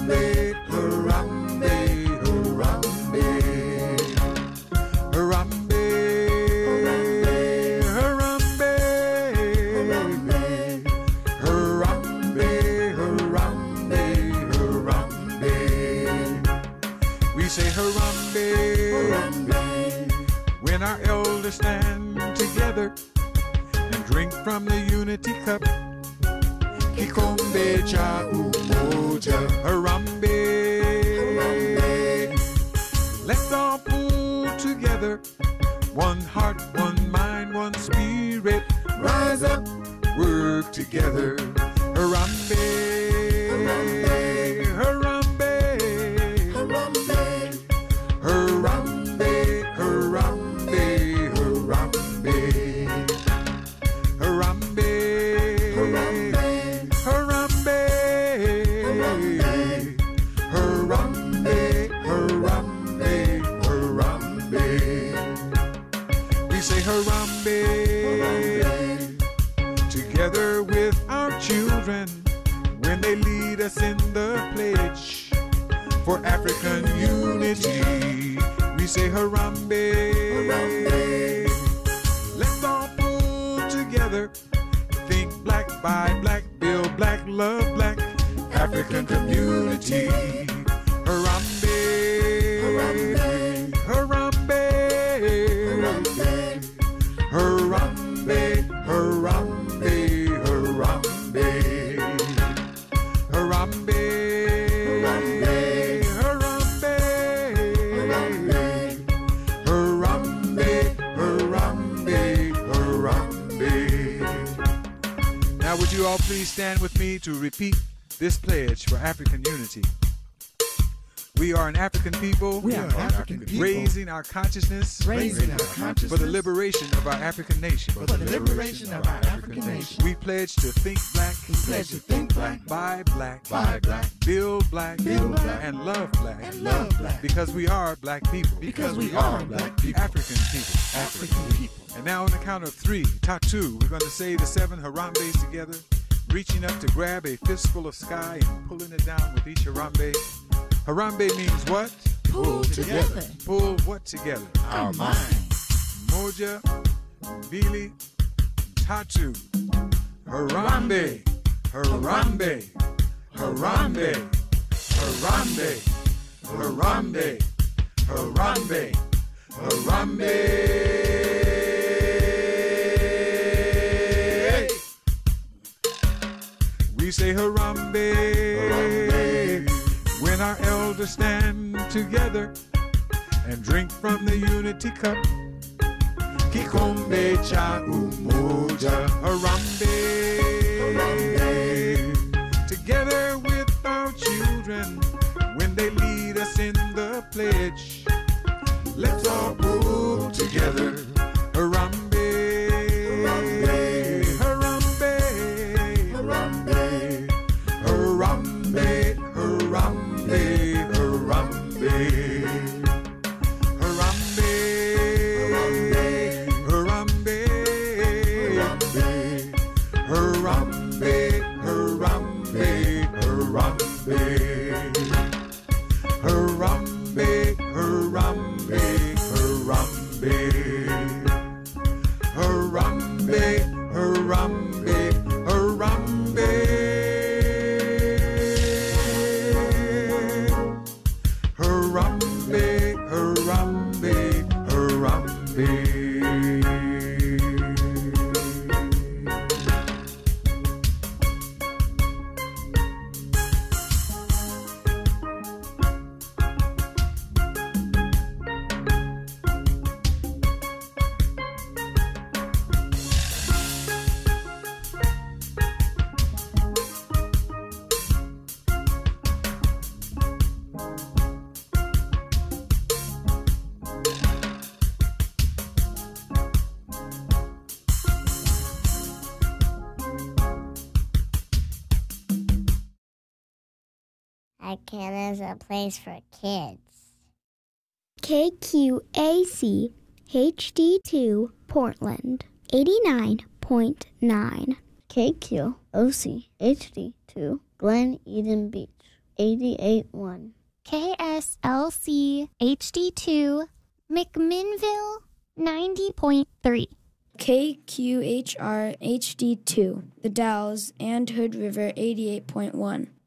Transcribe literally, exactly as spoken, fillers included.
Harambe, Harambe, Harambe. Harambe, Harambe, Harambe, Harambe, Harambe. We say Harambe, Harambe, when our elders stand together and drink from the unity cup. Kikombe cha umoja, Harambe. Let's all pull together, one heart, one mind, one spirit. Rise up, work together, Harambe, Harambe, Harambe, Harambe, Harambe, Harambe, Harambe, Harambe, Harambe, Harambe, Harambe, Harambe. We say Harambe, together with our children when they lead us in the pledge for African unity. We say Harambe, Harambe. Let's all pull together, think black, buy black, build black, love black, African community. Harambe, Harambe, Harambe, Harambe, Harambe, Harambe, Harambe, Harambe, Harambe, Harambe, Harambe, Harambe. Now would you all please stand with me to repeat this pledge for African unity. We are an African people. We are African people. Raising our consciousness. Raising our consciousness. For the liberation of our African nation. For the liberation of our African nation. We pledge to think black. We pledge to think black. Buy black. Buy black. Build black. Build black. And love black. And love black. Because we are black people. Because we are black people. African people. African people. And now on the count of three, tattoo, we're going to say the seven Harambes together, reaching up to grab a fistful of sky and pulling it down with each Harambe. Harambe means what? Pull together. Pull what together? Our minds. Moja, Bili, Tatu. Harambe, Harambe, Harambe, Harambe, Harambe, Harambe, Harambe. We say Harambe, Harambe, when our elders stand together and drink from the unity cup. Kikombe cha umoja, Harambe, Harambe, together with our children when they lead us in the pledge. Let's all pull together, Harambe, Harambe, Harambe, Harambe, Harambe, Harambe, Harambe, Harambe, Harambe, Harambe, Harambe, Harambe, Harambe, Harambe, Harambe, Harambe, Harambe, Harambe. Harambe, Harambe, Harambe. Icon is a place for kids. K Q A C H D two Portland eighty-nine point nine. K Q O C H D two Glen Eden Beach eighty-eight point one. K S L C H D two, McMinnville ninety point three. K Q H R H D two, The Dalles and Hood River eighty-eight point one.